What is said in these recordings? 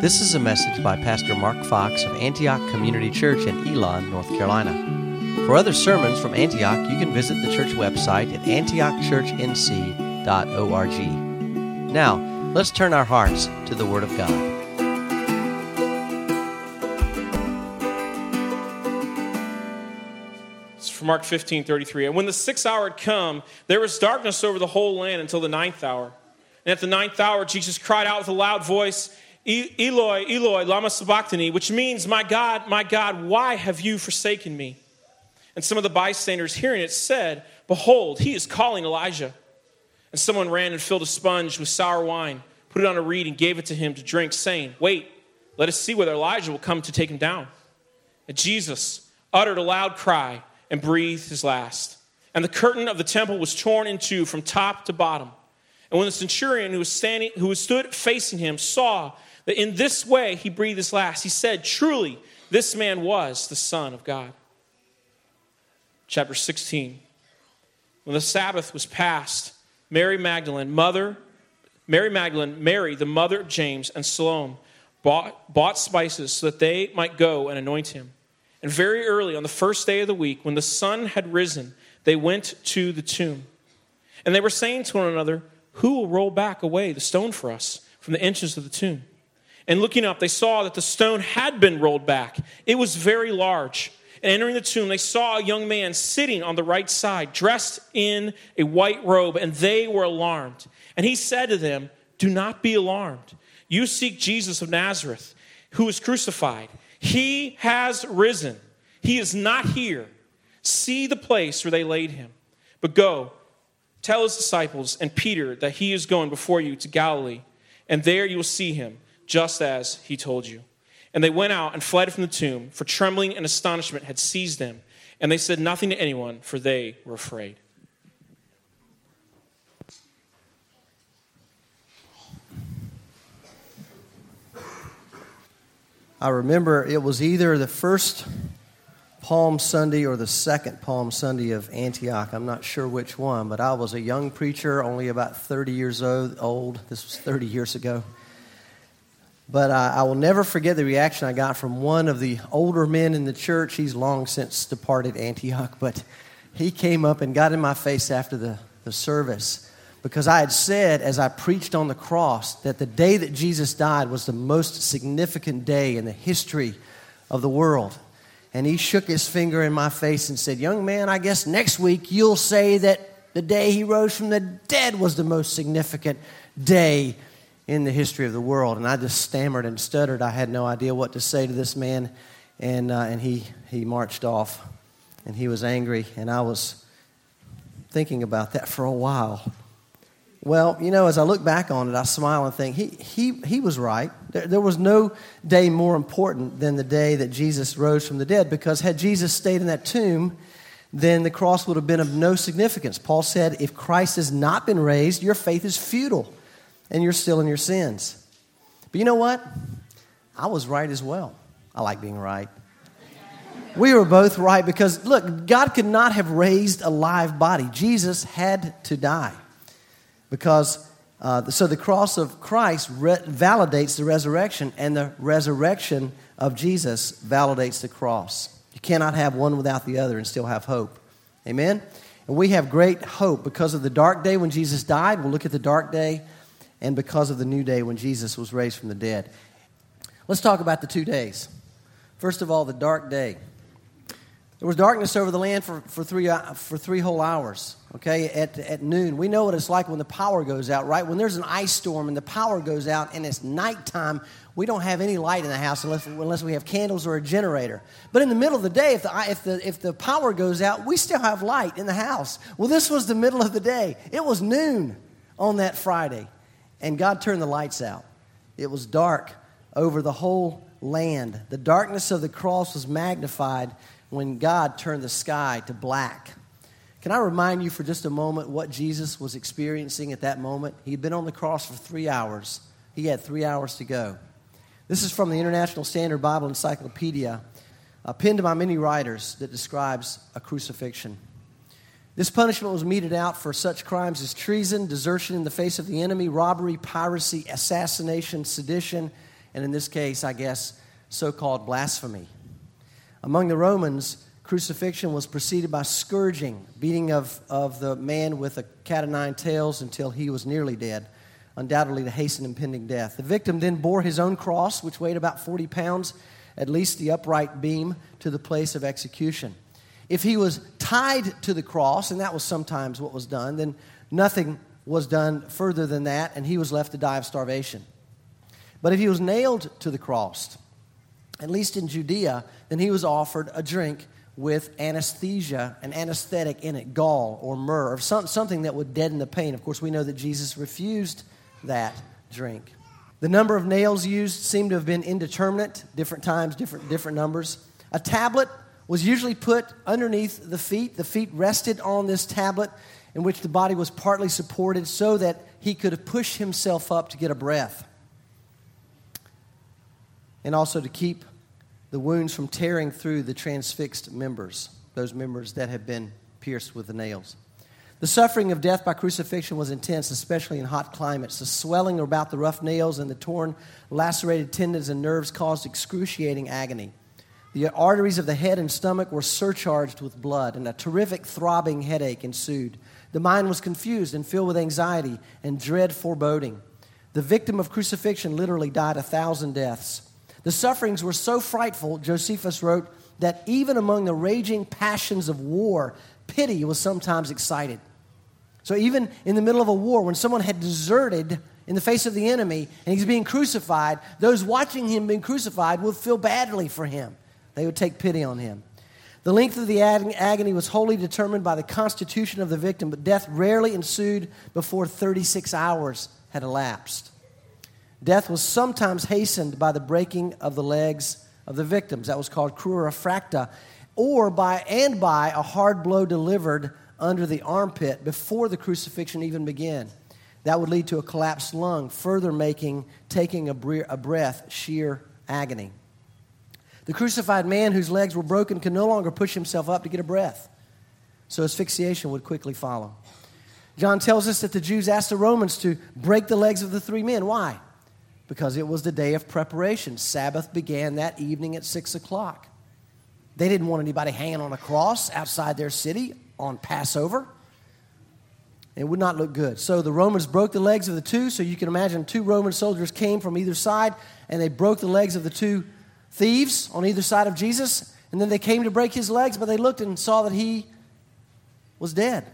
This is a message by Pastor Mark Fox of Antioch Community Church in Elon, North Carolina. For other sermons from Antioch, you can visit the church website at antiochchurchnc.org. Now, let's turn our hearts to the Word of God. It's from Mark 15:33. And when the 6th hour had come, there was darkness over the whole land until the 9th hour. And at the 9th hour, Jesus cried out with a loud voice, Eloi, Eloi, lama sabachthani, which means, my God, why have you forsaken me? And some of the bystanders hearing it said, behold, he is calling Elijah. And someone ran and filled a sponge with sour wine, put it on a reed and gave it to him to drink, saying, wait, let us see whether Elijah will come to take him down. And Jesus uttered a loud cry and breathed his last. And the curtain of the temple was torn in two from top to bottom. And when the centurion who stood facing him saw that in this way he breathed his last, he said, truly, this man was the Son of God. Chapter 16. When the Sabbath was past, Mary, the mother of James, and Salome bought spices so that they might go and anoint him. And very early on the first day of the week, when the sun had risen, they went to the tomb. And they were saying to one another, who will roll back away the stone for us from the entrance of the tomb? And looking up, they saw that the stone had been rolled back. It was very large. And entering the tomb, they saw a young man sitting on the right side, dressed in a white robe, and they were alarmed. And he said to them, do not be alarmed. You seek Jesus of Nazareth, who was crucified. He has risen. He is not here. See the place where they laid him. But go, tell his disciples and Peter that he is going before you to Galilee, and there you will see him, just as he told you. And they went out and fled from the tomb, for trembling and astonishment had seized them. And they said nothing to anyone, for they were afraid. I remember it was either the first Palm Sunday or the second Palm Sunday of Antioch. I'm not sure which one, but I was a young preacher, only about 30 years old. This was 30 years ago. But I will never forget the reaction I got from one of the older men in the church. He's long since departed Antioch, but he came up and got in my face after the service because I had said, as I preached on the cross, that the day that Jesus died was the most significant day in the history of the world. And he shook his finger in my face and said, young man, I guess next week you'll say that the day he rose from the dead was the most significant day in the history of the world. And I just stammered and stuttered. I had no idea what to say to this man. And he marched off. And he was angry. And I was thinking about that for a while. Well, you know, as I look back on it, I smile and think, he was right. There was no day more important than the day that Jesus rose from the dead, because had Jesus stayed in that tomb, then the cross would have been of no significance. Paul said, if Christ has not been raised, your faith is futile, and you're still in your sins. But you know what? I was right as well. I like being right. We were both right because, look, God could not have raised a live body. Jesus had to die. Because, so the cross of Christ validates the resurrection, and the resurrection of Jesus validates the cross. You cannot have one without the other and still have hope. Amen? And we have great hope because of the dark day when Jesus died. We'll look at the dark day, and because of the new day when Jesus was raised from the dead. Let's talk about the 2 days. First of all, the dark day. There was darkness over the land for three whole hours, okay, at noon. We know what it's like when the power goes out, right? When there's an ice storm and the power goes out and it's nighttime, we don't have any light in the house unless we have candles or a generator. But in the middle of the day, if the power goes out, we still have light in the house. Well, this was the middle of the day. It was noon on that Friday, and God turned the lights out. It was dark over the whole land. The darkness of the cross was magnified when God turned the sky to black. Can I remind you for just a moment what Jesus was experiencing at that moment? He had been on the cross for 3 hours. He had 3 hours to go. This is from the International Standard Bible Encyclopedia, penned by many writers, that describes a crucifixion. This punishment was meted out for such crimes as treason, desertion in the face of the enemy, robbery, piracy, assassination, sedition, and in this case, I guess, so-called blasphemy. Among the Romans, crucifixion was preceded by scourging, beating of the man with a cat o' nine tails until he was nearly dead, undoubtedly to hasten impending death. The victim then bore his own cross, which weighed about 40 pounds, at least the upright beam, to the place of execution. If he was tied to the cross, and that was sometimes what was done, then nothing was done further than that, and he was left to die of starvation. But if he was nailed to the cross, at least in Judea, then he was offered a drink with anesthesia, an anesthetic in it, gall or myrrh, or something that would deaden the pain. Of course, we know that Jesus refused that drink. The number of nails used seemed to have been indeterminate, different times, different numbers. A tablet was usually put underneath the feet. The feet rested on this tablet in which the body was partly supported so that he could push himself up to get a breath, and also to keep the wounds from tearing through the transfixed members, those members that had been pierced with the nails. The suffering of death by crucifixion was intense, especially in hot climates. The swelling about the rough nails and the torn, lacerated tendons and nerves caused excruciating agony. The arteries of the head and stomach were surcharged with blood, and a terrific throbbing headache ensued. The mind was confused and filled with anxiety and dread foreboding. The victim of crucifixion literally died 1,000 deaths. The sufferings were so frightful, Josephus wrote, that even among the raging passions of war, pity was sometimes excited. So even in the middle of a war, when someone had deserted in the face of the enemy and he's being crucified, those watching him being crucified would feel badly for him. They would take pity on him. The length of the agony was wholly determined by the constitution of the victim, but death rarely ensued before 36 hours had elapsed. Death was sometimes hastened by the breaking of the legs of the victims. That was called crura fracta, or by a hard blow delivered under the armpit before the crucifixion even began. That would lead to a collapsed lung, further making taking a breath sheer agony. The crucified man whose legs were broken could no longer push himself up to get a breath, so asphyxiation would quickly follow. John tells us that the Jews asked the Romans to break the legs of the three men. Why? Because it was the day of preparation. Sabbath began that evening at 6 o'clock. They didn't want anybody hanging on a cross outside their city on Passover. It would not look good. So the Romans broke the legs of the two. So you can imagine 2 Roman soldiers came from either side, and they broke the legs of the 2 thieves on either side of Jesus. And then they came to break his legs, but they looked and saw that he was dead.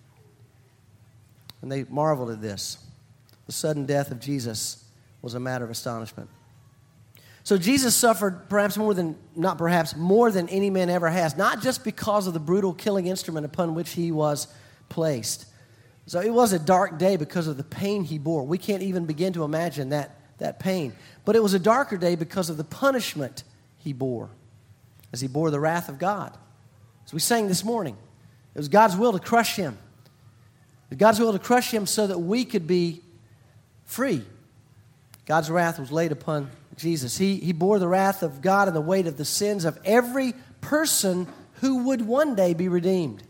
And they marveled at this. The sudden death of Jesus was a matter of astonishment. So Jesus suffered more than any man ever has, not just because of the brutal killing instrument upon which he was placed. So it was a dark day because of the pain he bore. We can't even begin to imagine that pain. But it was a darker day because of the punishment he bore, as he bore the wrath of God. As we sang this morning, it was God's will to crush him. God's will to crush him so that we could be free. God's wrath was laid upon Jesus. He bore the wrath of God and the weight of the sins of every person who would one day be redeemed.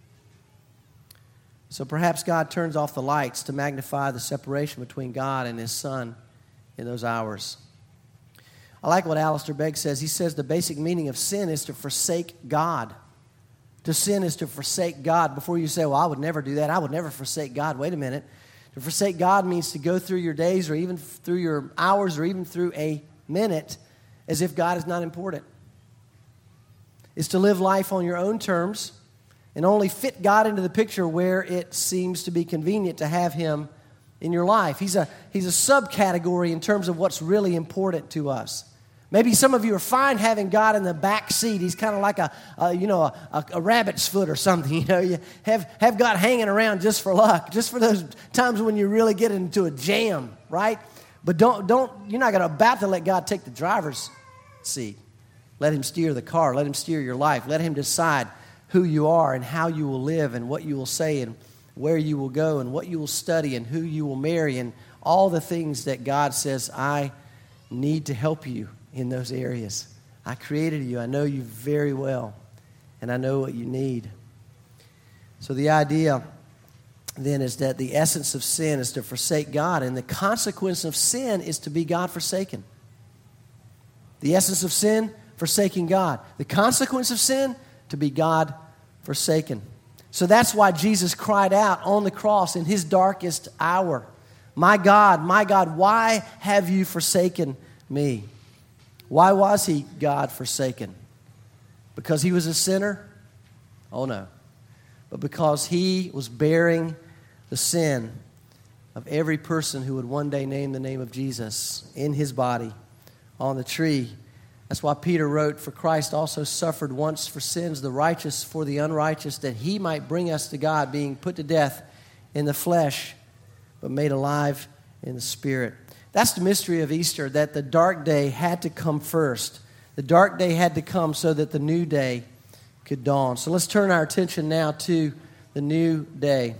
So perhaps God turns off the lights to magnify the separation between God and his Son in those hours. I like what Alistair Begg says. He says the basic meaning of sin is to forsake God. To sin is to forsake God. Before you say, well, I would never do that. I would never forsake God. Wait a minute. To forsake God means to go through your days or even through your hours or even through a minute as if God is not important. It's to live life on your own terms and only fit God into the picture where it seems to be convenient to have him in your life. He's a subcategory in terms of what's really important to us. Maybe some of you are fine having God in the back seat. He's kind of like a rabbit's foot or something. You have God hanging around just for luck, just for those times when you really get into a jam, right? But you're not about to let God take the driver's seat. Let him steer the car. Let him steer your life. Let him decide who you are and how you will live and what you will say and where you will go and what you will study and who you will marry and all the things that God says, I need to help you in those areas. I created you. I know you very well, and I know what you need. So the idea then is that the essence of sin is to forsake God, and the consequence of sin is to be God-forsaken. The essence of sin, forsaking God. The consequence of sin, to be God forsaken. So that's why Jesus cried out on the cross in his darkest hour, my God, why have you forsaken me?" Why was he God forsaken? Because he was a sinner? Oh no. But because he was bearing the sin of every person who would one day name the name of Jesus in his body on the tree. That's why Peter wrote, "For Christ also suffered once for sins, the righteous for the unrighteous, that he might bring us to God, being put to death in the flesh, but made alive in the Spirit." That's the mystery of Easter, that the dark day had to come first. The dark day had to come so that the new day could dawn. So let's turn our attention now to the new day.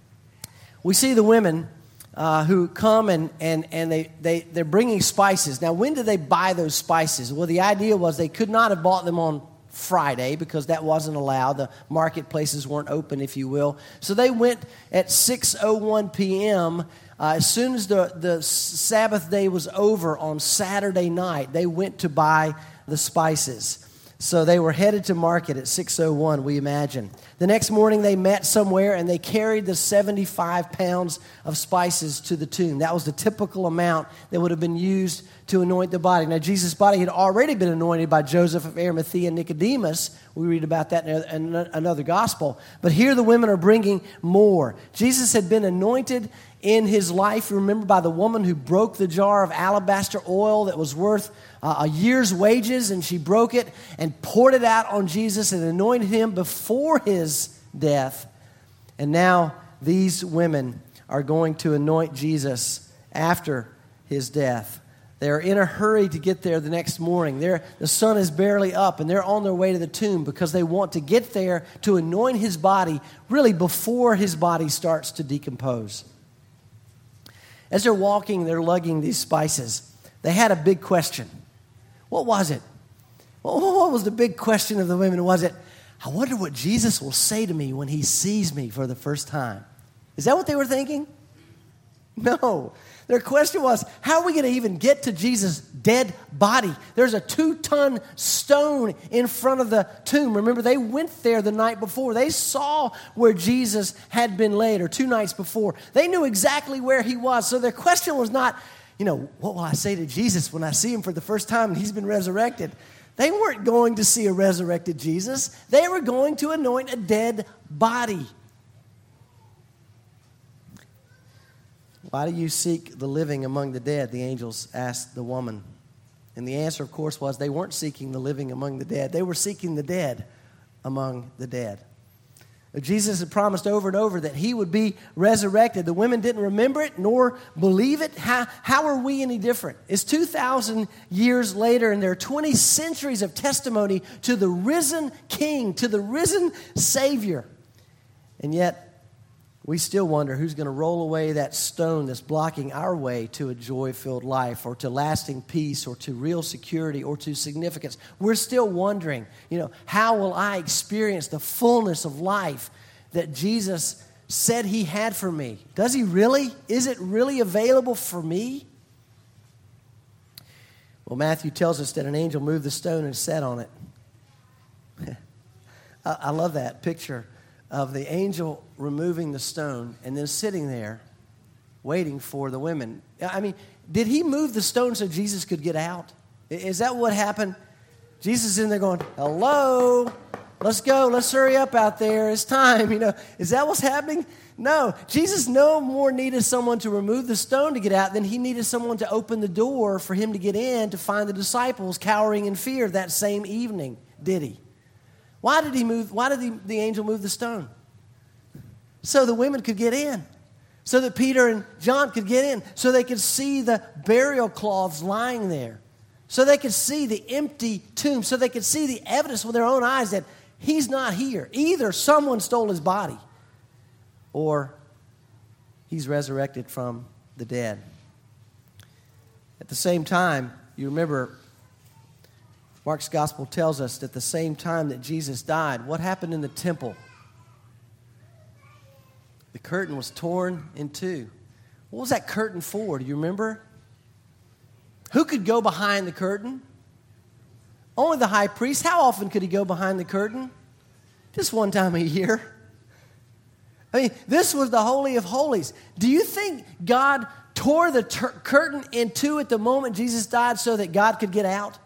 We see the women who come and they're bringing spices. Now, when did they buy those spices? Well, the idea was they could not have bought them on Friday because that wasn't allowed. The marketplaces weren't open, if you will. So they went at 6:01 p.m. As soon as the Sabbath day was over on Saturday night, they went to buy the spices. So they were headed to market at 6:01, we imagine. The next morning they met somewhere and they carried the 75 pounds of spices to the tomb. That was the typical amount that would have been used to anoint the body. Now, Jesus' body had already been anointed by Joseph of Arimathea and Nicodemus. We read about that in another gospel. But here the women are bringing more. Jesus had been anointed in his life, remember, by the woman who broke the jar of alabaster oil that was worth a year's wages, and she broke it and poured it out on Jesus and anointed him before his death. And now these women are going to anoint Jesus after his death. They're in a hurry to get there the next morning. The sun is barely up, and they're on their way to the tomb because they want to get there to anoint his body really before his body starts to decompose. As they're walking, they're lugging these spices. They had a big question. What was it? What was the big question of the women? Was it, I wonder what Jesus will say to me when he sees me for the first time? Is that what they were thinking? No. Their question was, how are we going to even get to Jesus' dead body? There's a 2-ton stone in front of the tomb. Remember, they went there the night before. They saw where Jesus had been laid, or 2 nights before. They knew exactly where he was. So their question was not, what will I say to Jesus when I see him for the first time and he's been resurrected? They weren't going to see a resurrected Jesus. They were going to anoint a dead body. Why do you seek the living among the dead? The angels asked the woman. And the answer, of course, was they weren't seeking the living among the dead. They were seeking the dead among the dead. Jesus had promised over and over that he would be resurrected. The women didn't remember it nor believe it. How are we any different? It's 2,000 years later, and there are 20 centuries of testimony to the risen King, to the risen Savior. And yet, we still wonder who's going to roll away that stone that's blocking our way to a joy-filled life, or to lasting peace, or to real security, or to significance. We're still wondering, how will I experience the fullness of life that Jesus said he had for me? Does he really? Is it really available for me? Well, Matthew tells us that an angel moved the stone and sat on it. I love that picture of the angel removing the stone and then sitting there waiting for the women. I mean, did he move the stone so Jesus could get out? Is that what happened? Jesus is in there going, hello, let's go, let's hurry up out there, it's time. Is that what's happening? No, Jesus no more needed someone to remove the stone to get out than he needed someone to open the door for him to get in to find the disciples cowering in fear that same evening, did he? Why did the angel move the stone? So the women could get in. So that Peter and John could get in. So they could see the burial cloths lying there. So they could see the empty tomb. So they could see the evidence with their own eyes that he's not here. Either someone stole his body or he's resurrected from the dead. At the same time, you remember, Mark's gospel tells us that at the same time that Jesus died, what happened in the temple? The curtain was torn in two. What was that curtain for? Do you remember? Who could go behind the curtain? Only the high priest. How often could he go behind the curtain? Just one time a year. I mean, this was the Holy of Holies. Do you think God tore the curtain in two at the moment Jesus died so that God could get out?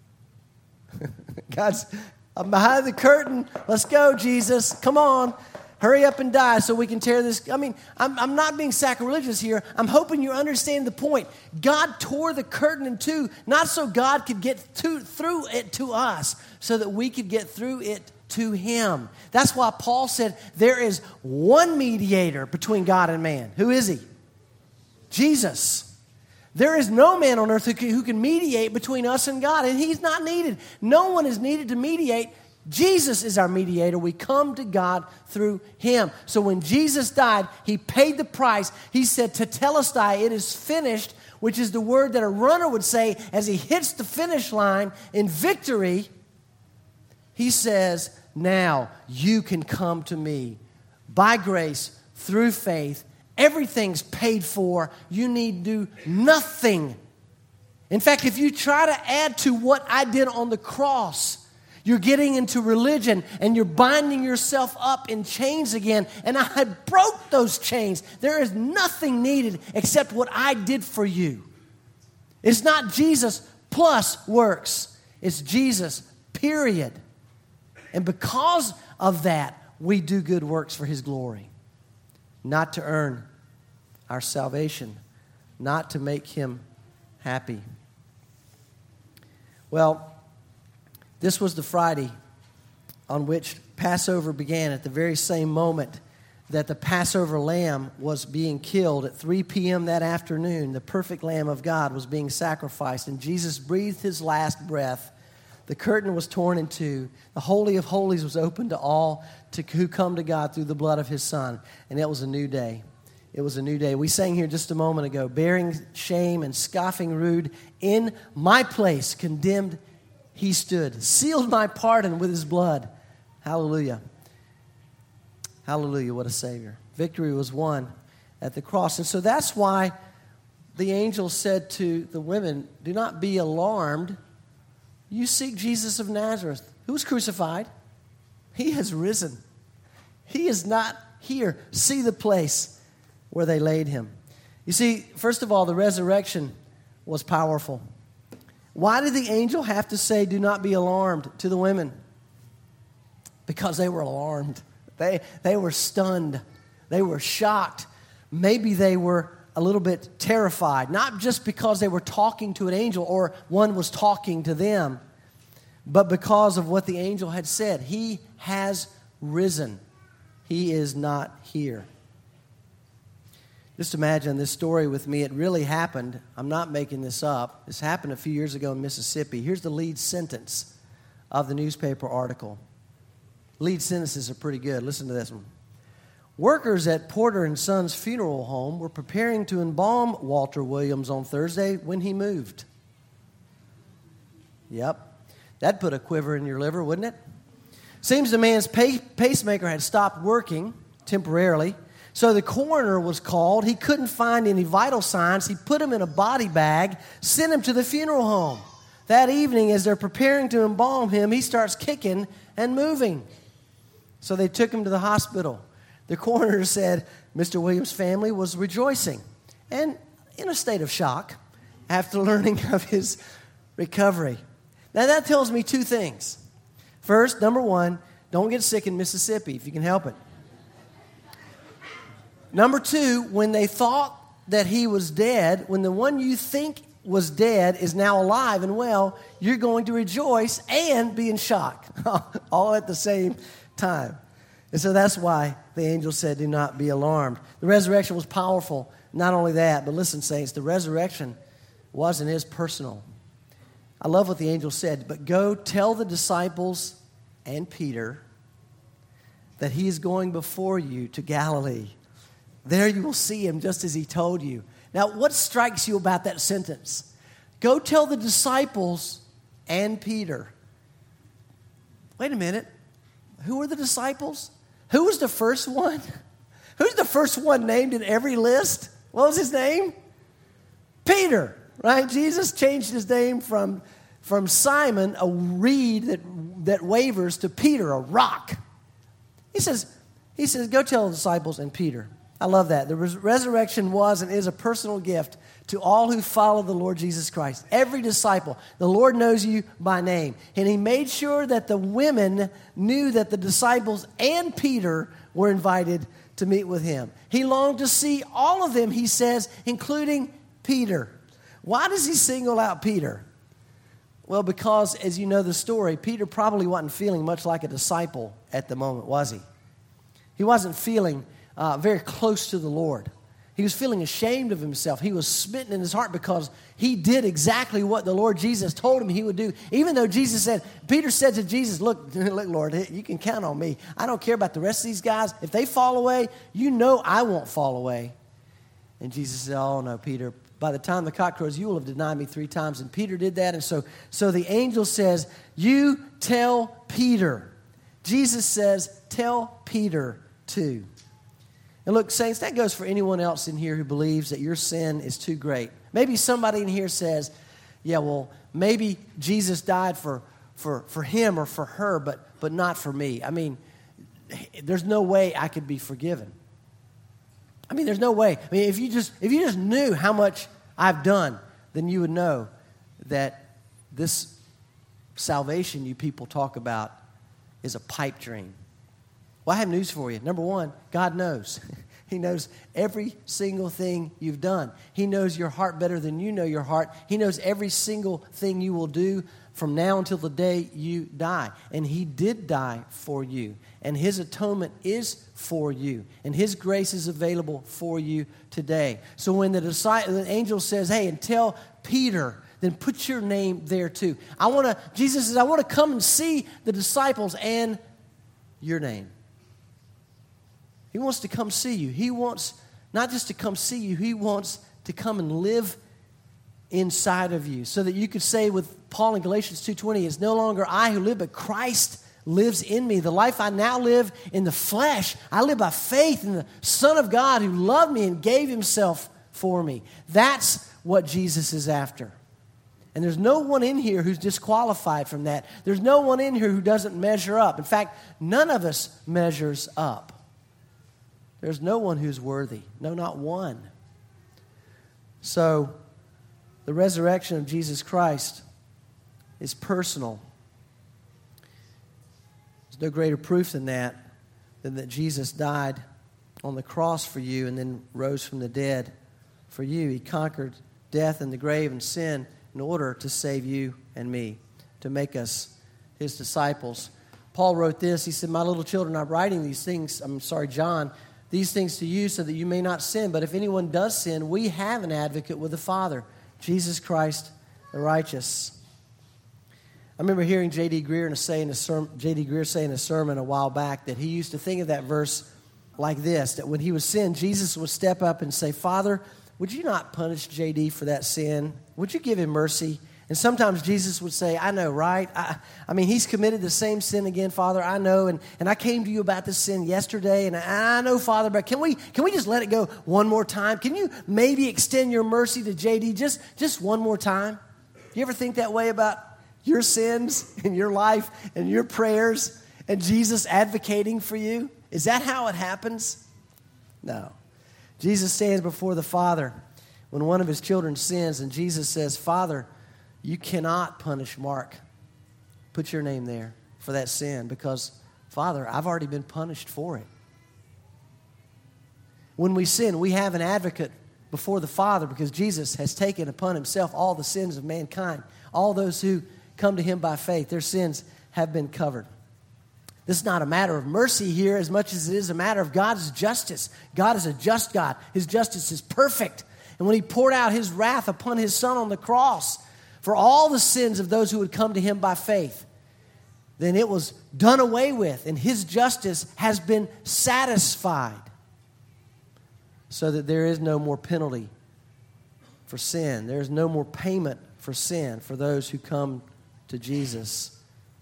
I'm behind the curtain. Let's go, Jesus. Come on. Hurry up and die so we can tear this. I mean, I'm not being sacrilegious here. I'm hoping you understand the point. God tore the curtain in two, not so God could get through it to us, so that we could get through it to Him. That's why Paul said there is one mediator between God and man. Who is He? Jesus. There is no man on earth who can mediate between us and God, and He's not needed. No one is needed to mediate. Jesus is our mediator. We come to God through Him. So when Jesus died, He paid the price. He said, "Tetelestai, it is finished," which is the word that a runner would say as he hits the finish line in victory. He says, now you can come to me by grace, through faith. Everything's paid for. You need to do nothing. In fact, if you try to add to what I did on the cross, you're getting into religion and you're binding yourself up in chains again. And I broke those chains. There is nothing needed except what I did for you. It's not Jesus plus works. It's Jesus, period. And because of that, we do good works for His glory. Not to earn our salvation, not to make Him happy. Well, this was the Friday on which Passover began, at the very same moment that the Passover lamb was being killed. At 3 p.m. that afternoon, the perfect Lamb of God was being sacrificed, and Jesus breathed His last breath. The curtain was torn in two. The Holy of Holies was open to all who come to God through the blood of His Son, and it was a new day. It was a new day. We sang here just a moment ago, bearing shame and scoffing rude, in my place condemned He stood, sealed my pardon with His blood. Hallelujah. Hallelujah, what a Savior. Victory was won at the cross. And so that's why the angel said to the women, do not be alarmed. You seek Jesus of Nazareth, who was crucified. He has risen. He is not here. See the place where they laid Him. You see, first of all, the resurrection was powerful. Why did the angel have to say, do not be alarmed to the women? Because they were alarmed. They were stunned. They were shocked. Maybe they were a little bit terrified. Not just because they were talking to an angel or one was talking to them, but because of what the angel had said. He has risen. He is not here. Just imagine this story with me. It really happened. I'm not making this up. This happened a few years ago in Mississippi. Here's the lead sentence of the newspaper article. Lead sentences are pretty good. Listen to this one. Workers at Porter & Sons Funeral Home were preparing to embalm Walter Williams on Thursday when he moved. Yep. That'd put a quiver in your liver, wouldn't it? Seems the man's pacemaker had stopped working temporarily. So the coroner was called. He couldn't find any vital signs. He put him in a body bag, sent him to the funeral home. That evening, as they're preparing to embalm him, he starts kicking and moving. So they took him to the hospital. The coroner said Mr. Williams' family was rejoicing and in a state of shock after learning of his recovery. Now that tells me two things. First, number one, don't get sick in Mississippi if you can help it. Number two, when they thought that he was dead, when the one you think was dead is now alive and well, you're going to rejoice and be in shock all at the same time. And so that's why the angel said, do not be alarmed. The resurrection was powerful. Not only that, but listen, saints, the resurrection wasn't his personal. I love what the angel said, but go tell the disciples and Peter that he is going before you to Galilee. There you will see him just as he told you. Now, what strikes you about that sentence? Go tell the disciples and Peter. Wait a minute. Who are the disciples? Who was the first one? Who's the first one named in every list? What was his name? Peter, right? Jesus changed his name from from Simon, a reed that wavers, to Peter, a rock. He says, go tell the disciples and Peter. I love that. The resurrection was and is a personal gift to all who follow the Lord Jesus Christ. Every disciple. The Lord knows you by name. And he made sure that the women knew that the disciples and Peter were invited to meet with him. He longed to see all of them, he says, including Peter. Why does he single out Peter? Well, because, as you know the story, Peter probably wasn't feeling much like a disciple at the moment, was he? He wasn't feeling very close to the Lord. He was feeling ashamed of himself. He was smitten in his heart because he did exactly what the Lord Jesus told him he would do. Even though Peter said to Jesus, look, Lord, you can count on me. I don't care about the rest of these guys. If they fall away, you know I won't fall away. And Jesus said, oh, no, Peter, by the time the cock crows, you will have denied me 3 times. And Peter did that. And so the angel says, you tell Peter. Jesus says, tell Peter too. And look, saints, that goes for anyone else in here who believes that your sin is too great. Maybe somebody in here says, yeah, well, maybe Jesus died for him or for her, but not for me. I mean, there's no way I could be forgiven. I mean, there's no way. I mean, if you just knew how much I've done, then you would know that this salvation you people talk about is a pipe dream. Well, I have news for you. Number one, God knows. He knows every single thing you've done. He knows your heart better than you know your heart. He knows every single thing you will do from now until the day you die. And he did die for you. And his atonement is for you. And his grace is available for you today. So when the angel says, hey, and tell Peter, then put your name there too. Jesus says, I want to come and see the disciples and your name. He wants to come see you. He wants not just to come see you, he wants to come and live inside of you so that you could say with Paul in Galatians 2:20, it's no longer I who live, but Christ lives in me. The life I now live in the flesh, I live by faith in the Son of God who loved me and gave himself for me. That's what Jesus is after. And there's no one in here who's disqualified from that. There's no one in here who doesn't measure up. In fact, none of us measures up. There's no one who's worthy. No, not one. So, the resurrection of Jesus Christ is personal. There's no greater proof than that Jesus died on the cross for you and then rose from the dead for you. He conquered death and the grave and sin in order to save you and me, to make us his disciples. Paul wrote this. He said, my little children, I'm writing these things, John, these things to you so that you may not sin. But if anyone does sin, we have an advocate with the Father, Jesus Christ the righteous. I remember hearing J.D. Greer say in a sermon a while back that he used to think of that verse like this, that when he was sin, Jesus would step up and say, Father, would you not punish J.D. for that sin? Would you give him mercy? And sometimes Jesus would say, I know, right? I mean, he's committed the same sin again, Father. I know, and I came to you about this sin yesterday, and I know, Father, but can we just let it go one more time? Can you maybe extend your mercy to J.D. just one more time? You ever think that way about your sins and your life and your prayers and Jesus advocating for you? Is that how it happens? No. Jesus stands before the Father when one of his children sins, and Jesus says, Father, you cannot punish Mark. Put your name there for that sin because, Father, I've already been punished for it. When we sin, we have an advocate before the Father because Jesus has taken upon himself all the sins of mankind. All those who come to him by faith, their sins have been covered. This is not a matter of mercy here as much as it is a matter of God's justice. God is a just God. His justice is perfect. And when he poured out his wrath upon his Son on the cross for all the sins of those who would come to him by faith, then it was done away with, and his justice has been satisfied so that there is no more penalty for sin. There is no more payment for sin for those who come to Jesus.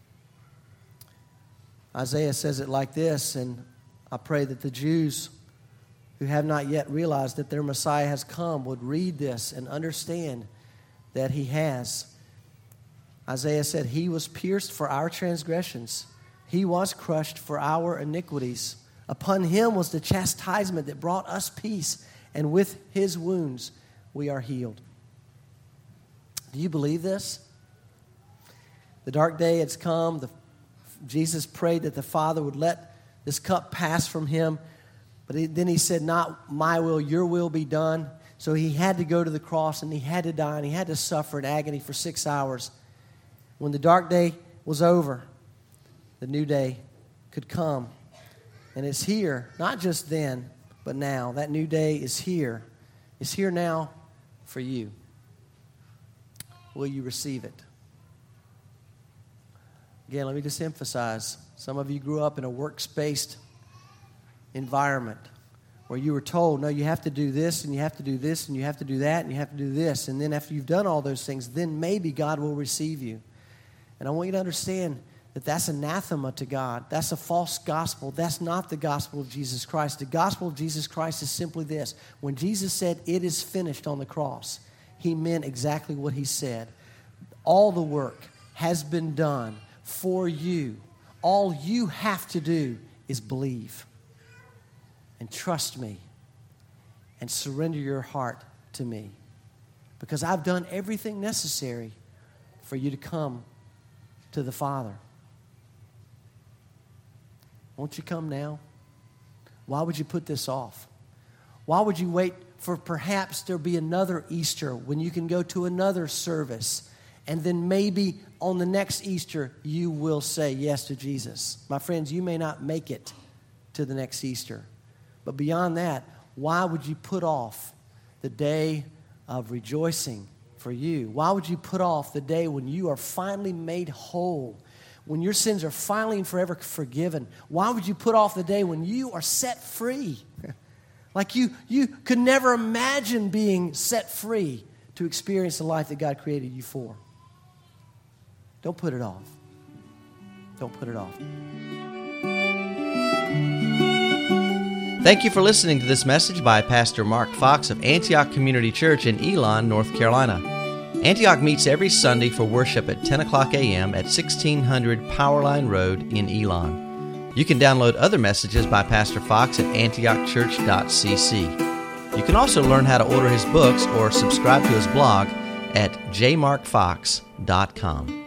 Isaiah says it like this, and I pray that the Jews who have not yet realized that their Messiah has come would read this and understand that he has. Isaiah said, He was pierced for our transgressions. He was crushed for our iniquities. Upon Him was the chastisement that brought us peace, and with His wounds we are healed. Do you believe this? The dark day has come. Jesus prayed that the Father would let this cup pass from Him. But then He said, not my will, your will be done. So He had to go to the cross, and He had to die, and He had to suffer in agony for 6 hours. When the dark day was over, the new day could come. And it's here, not just then, but now. That new day is here. It's here now for you. Will you receive it? Again, let me just emphasize, some of you grew up in a works-based environment where you were told, no, you have to do this, and you have to do this, and you have to do that, and you have to do this. And then after you've done all those things, then maybe God will receive you. And I want you to understand that that's anathema to God. That's a false gospel. That's not the gospel of Jesus Christ. The gospel of Jesus Christ is simply this. When Jesus said, it is finished on the cross, He meant exactly what He said. All the work has been done for you. All you have to do is believe and trust me and surrender your heart to me, because I've done everything necessary for you to come to the Father. Won't you come now? Why would you put this off? Why would you wait for perhaps there'll be another Easter when you can go to another service, and then maybe on the next Easter you will say yes to Jesus? My friends, you may not make it to the next Easter, but beyond that, why would you put off the day of rejoicing for you? Why would you put off the day when you are finally made whole, when your sins are finally and forever forgiven? Why would you put off the day when you are set free? Like you could never imagine being set free to experience the life that God created you for. Don't put it off. Don't put it off. Thank you for listening to this message by Pastor Mark Fox of Antioch Community Church in Elon, North Carolina. Antioch meets every Sunday for worship at 10 o'clock a.m. at 1600 Powerline Road in Elon. You can download other messages by Pastor Fox at antiochchurch.cc. You can also learn how to order his books or subscribe to his blog at jmarkfox.com.